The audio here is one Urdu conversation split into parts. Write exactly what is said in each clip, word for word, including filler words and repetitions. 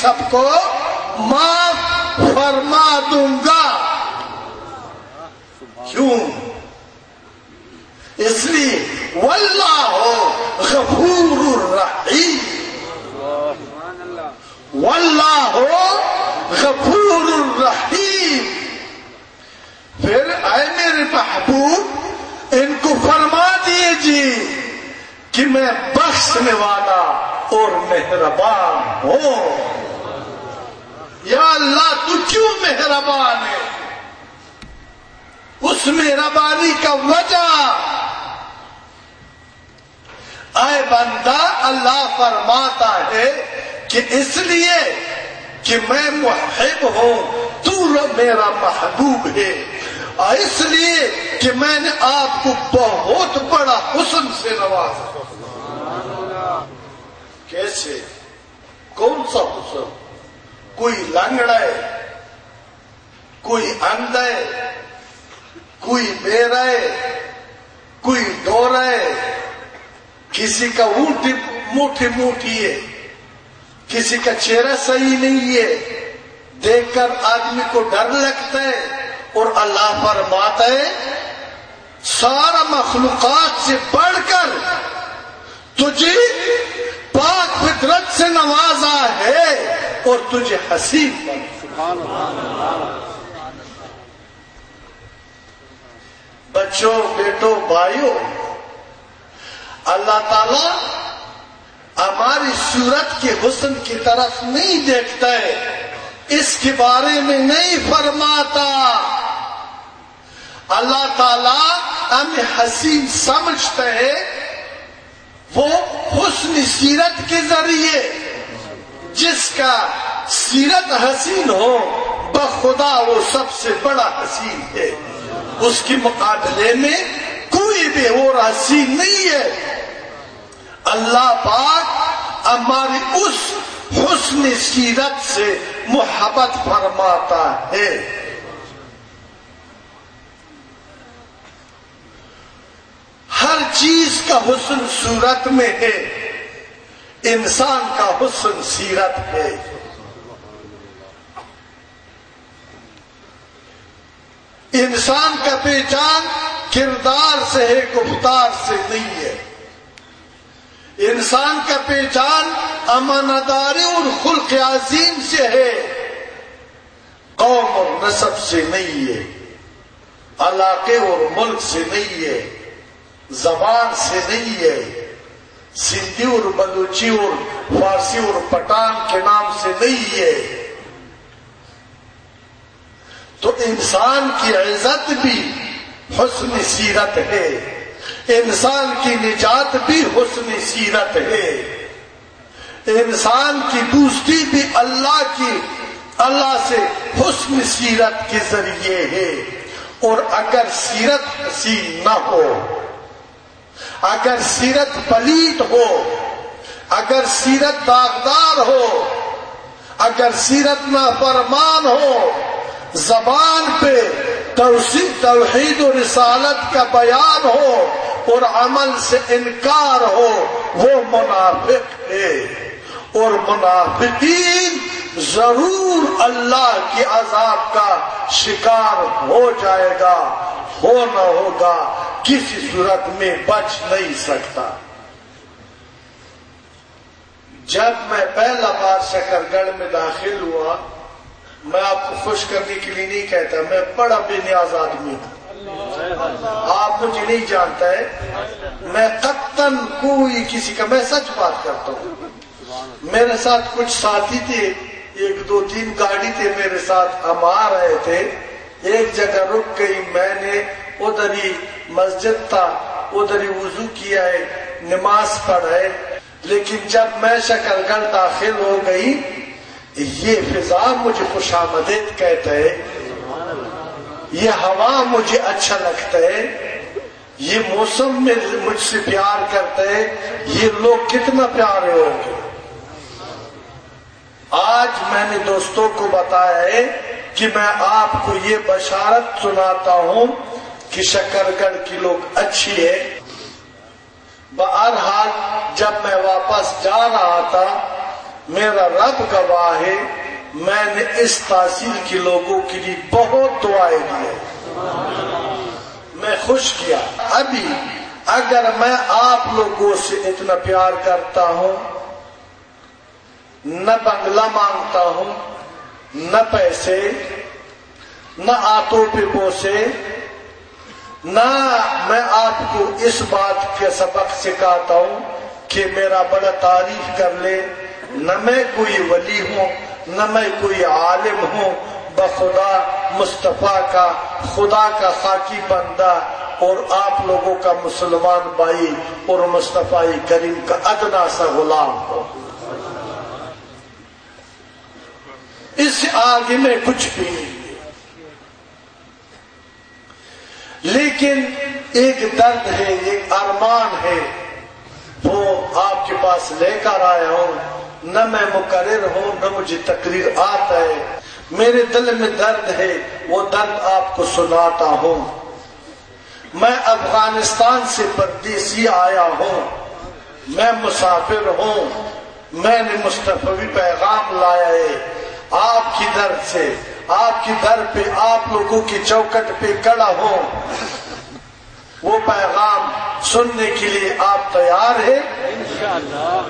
سب کو معاف فرما دوں گا. کیوں؟ اس لیے واللہ غفور الرحیم، واللہ غفور الرحیم. پھر اے میرے محبوب ان کو فرما دیجیے کہ میں بخشنے والا اور مہربان ہوں. یا اللہ تو کیوں مہربان ہے؟ اس مہربانی کا وجہ اے بندہ اللہ فرماتا ہے کہ اس لیے کہ میں محب ہوں، تو میرا محبوب ہے، اور اس لیے کہ میں نے آپ کو بہت بڑا حسن سے نوازا. کیسے؟ کون سا حسن؟ کوئی لنگڑا ہے، کوئی اندھا ہے، کوئی بیرا ہے، کوئی ڈورا ہے، کسی کا اونٹی موٹی موٹی ہے، کسی کا چہرہ صحیح نہیں ہے، دیکھ کر آدمی کو ڈر لگتا ہے. اور اللہ فرماتا ہے سارا مخلوقات سے بڑھ کر تجھے پاک فطرت سے نوازا ہے اور تجھے حسین بنا. بچوں، بیٹوں، بھائیوں، اللہ تعالی ہماری صورت کے حسن کی طرف نہیں دیکھتا ہے، اس کے بارے میں نہیں فرماتا. اللہ تعالی ہمیں حسین سمجھتا ہے وہ حسن سیرت کے ذریعے. جس کا سیرت حسین ہو بخدا وہ سب سے بڑا حسین ہے، اس کے مقابلے میں کوئی بھی اور حسین نہیں ہے. اللہ پاک ہماری اس حسن سیرت سے محبت فرماتا ہے. ہر چیز کا حسن صورت میں ہے، انسان کا حسن سیرت ہے. انسان کا پہچان کردار سے ہے، گفتار سے نہیں ہے. انسان کا پہچان امانتداری اور خلق عظیم سے ہے، قوم اور نسب سے نہیں ہے، علاقے اور ملک سے نہیں ہے، زبان سے نہیں ہے، سندھی اور بلوچی اور فارسی اور پٹھان کے نام سے نہیں ہے. تو انسان کی عزت بھی حسن سیرت ہے، انسان کی نجات بھی حسن سیرت ہے، انسان کی دوستی بھی اللہ کی اللہ سے حسن سیرت کے ذریعے ہے. اور اگر سیرت حسین نہ ہو، اگر سیرت پلیت ہو، اگر سیرت داغدار ہو، اگر سیرت نافرمان ہو، زبان پہ توحید و رسالت کا بیان ہو اور عمل سے انکار ہو، وہ منافق ہے. اور منافقین ضرور اللہ کے عذاب کا شکار ہو جائے گا، ہو نہ ہوگا، کسی صورت میں بچ نہیں سکتا. جب میں پہلا بار شکرگڑھ میں داخل ہوا، میں آپ کو خوش کرنے کے لیے نہیں کہتا، میں بڑا بے نیاز آدمی ہوں، آپ مجھے نہیں جانتا ہے، میں قطعاً کوئی کسی کا، میں سچ بات کرتا ہوں. میرے ساتھ کچھ ساتھی تھے، ایک دو تین گاڑی تھے میرے ساتھ، ہم آ رہے تھے، ایک جگہ رک گئی، میں نے ادھر ہی مسجد تھا، ادھر ہی وضو کیا ہے، نماز پڑھائے. لیکن جب میں شکرگڑھ داخل ہو گئی، یہ فضا مجھے خوش آمدید کہتا ہے، یہ ہوا مجھے اچھا لگتا ہے، یہ موسم میں مجھ سے پیار کرتا ہے، یہ لوگ کتنا پیارے ہوں گے. آج میں نے دوستوں کو بتایا ہے کہ میں آپ کو یہ بشارت سناتا ہوں کہ شکرگڑھ کی لوگ اچھی ہے. بہرحال جب میں واپس جا رہا تھا، میرا رب گواہ ہے میں نے اس تحصیل کے لوگوں کے لیے بہت دعائیں دی ہیں، میں خوش کیا۔ ابھی اگر میں آپ لوگوں سے اتنا پیار کرتا ہوں، نہ بنگلہ مانگتا ہوں، نہ پیسے، نہ آتوں پہ بوسے، نہ میں آپ کو اس بات کے سبق سکھاتا ہوں کہ میرا بڑا تعریف کر لے، نہ میں کوئی ولی ہوں نہ میں کوئی عالم ہوں، بخدا مصطفیٰ کا خدا کا خاکی بندہ اور آپ لوگوں کا مسلمان بھائی اور مصطفیٰ کریم کا ادنا سا غلام ہو، اس سے آگے میں کچھ بھی نہیں۔ لیکن ایک درد ہے، ایک ارمان ہے، وہ آپ کے پاس لے کر آیا ہوں۔ نہ میں مقرر ہوں نہ مجھے تقریر آتا ہے، میرے دل میں درد ہے، وہ درد آپ کو سناتا ہوں۔ میں افغانستان سے پردیسی آیا ہوں، میں مسافر ہوں، میں نے مصطفی پیغام لایا ہے آپ کی در سے، آپ کی در پہ آپ لوگوں کی چوکٹ پہ کھڑا ہوں۔ وہ پیغام سننے کے لیے آپ تیار ہیں؟ انشاءاللہ۔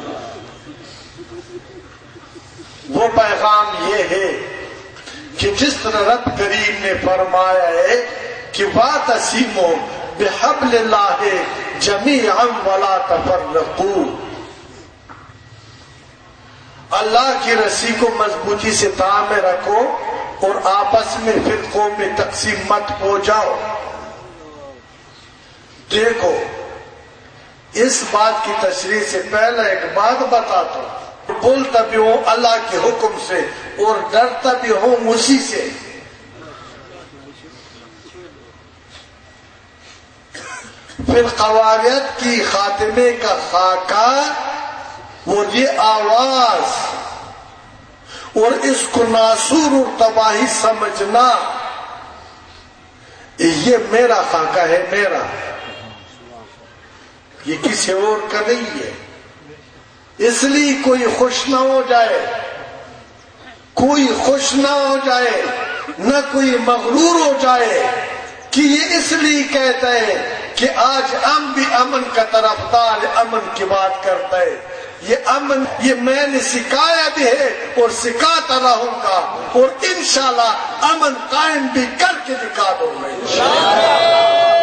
وہ پیغام یہ ہے کہ جس طرح رب کریم نے فرمایا ہے کہ وَاعْتَصِمُوا بِحَبْلِ اللَّهِ جَمِيعًا وَلَا تَفَرَّقُوا، اللہ کی رسی کو مضبوطی سے تھامے رکھو اور آپس میں فرقوں میں تقسیم مت ہو جاؤ۔ دیکھو، اس بات کی تشریح سے پہلے ایک بات بتاتا ہوں، بولتا بھی ہوں اللہ کے حکم سے اور ڈرتا بھی ہوں اسی سے۔ پھر قواریت کی خاتمے کا خاکہ، وہ یہ آواز اور اس کو ناسور اور تباہی سمجھنا، یہ میرا خاکہ ہے، میرا، یہ کسی اور کا نہیں ہے۔ اس لیے کوئی خوش نہ ہو جائے، کوئی خوش نہ ہو جائے، نہ کوئی مغرور ہو جائے کہ یہ اس لیے کہتا ہے کہ آج ہم بھی امن کا طرفدار امن کی بات کرتا ہے۔ یہ امن یہ میں نے سکھایا بھی ہے اور سکھاتا رہوں گا، اور انشاءاللہ امن قائم بھی کر کے دکھا دوں گا انشاءاللہ۔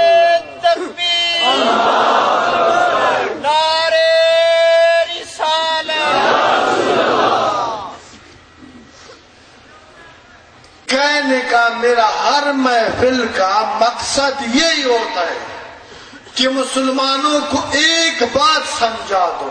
کہنے کا میرا ہر محفل کا مقصد یہی ہوتا ہے کہ مسلمانوں کو ایک بات سمجھا دو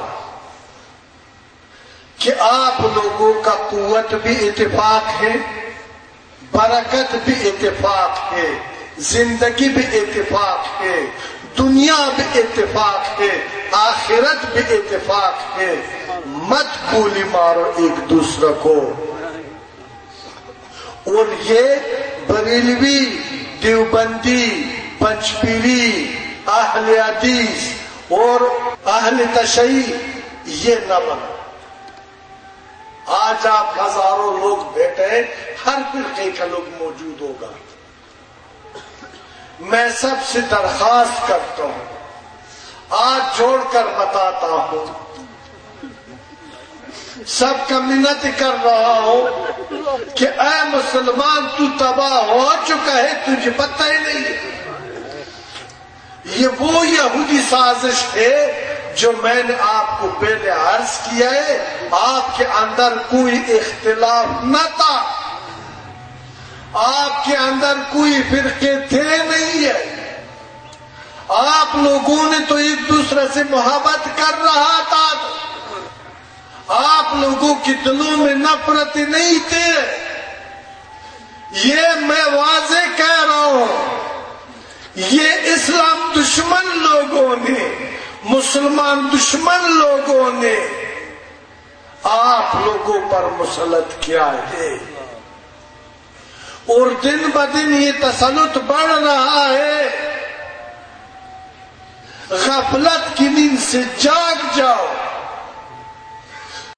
کہ آپ لوگوں کا قوت بھی اتفاق ہے، برکت بھی اتفاق ہے، زندگی بھی اتفاق ہے، دنیا بھی اتفاق ہے، آخرت بھی اتفاق ہے۔ مت گولی مارو ایک دوسرے کو۔ اور یہ بریلوی، دیوبندی، پنچپیری، اہل حدیث اور اہل تشیع یہ نہ بنو۔ آج آپ ہزاروں لوگ بیٹھے ہیں، ہر فرقے کا لوگ موجود ہوگا۔ میں سب سے درخواست کرتا ہوں، آج جوڑ کر بتاتا ہوں، سب کا منت کر رہا ہوں کہ اے مسلمان تو تباہ ہو چکا ہے، تجھے پتہ ہی نہیں ہے۔ یہ وہ یہودی سازش ہے جو میں نے آپ کو پہلے عرض کیا ہے، آپ کے اندر کوئی اختلاف نہ تھا، آپ کے اندر کوئی فرقے تھے نہیں ہے، آپ لوگوں نے تو ایک دوسرے سے محبت کر رہا تھا، آپ لوگوں کے دلوں میں نفرت نہیں تھے۔ یہ میں واضح کہہ رہا ہوں، یہ اسلام دشمن لوگوں نے، مسلمان دشمن لوگوں نے آپ لوگوں پر مسلط کیا ہے، اور دن بدن یہ تسلط بڑھ رہا ہے۔ غفلت کی نیند سے جاگ جاؤ،